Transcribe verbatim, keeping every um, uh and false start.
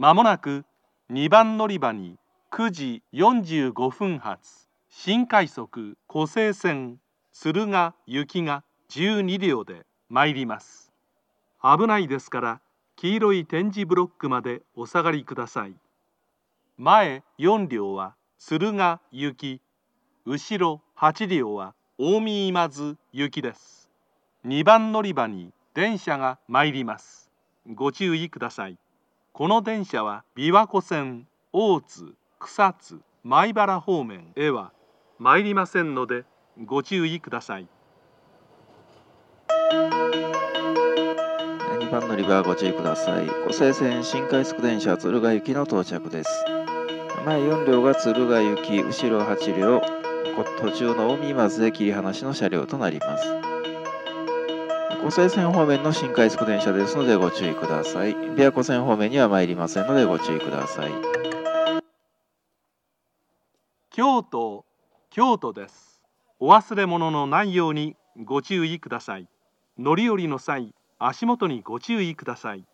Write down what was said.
まもなくにばん乗り場にくじよんじゅうごふん発新快速湖西線敦賀行きがじゅうに両で参ります。危ないですから黄色い点字ブロックまでお下がりください。前よん両は敦賀行き、後ろはち両は近江今津行きです。にばん乗り場に電車が参ります。ご注意ください。この電車は琵琶湖線大津、草津、米原方面へは参りませんのでご注意ください。 にばん乗り場ご注意ください。湖西線新快速電車敦賀行きの到着です。前よん両が敦賀行き、後ろはち両、途中の近江今津で切り離しの車両となります。湖西線方面の新快速電車ですのでご注意ください。琵琶湖線方面には参りませんのでご注意ください。 京都、京都です。お忘れ物のないようにご注意ください。乗り降りの際、足元にご注意ください。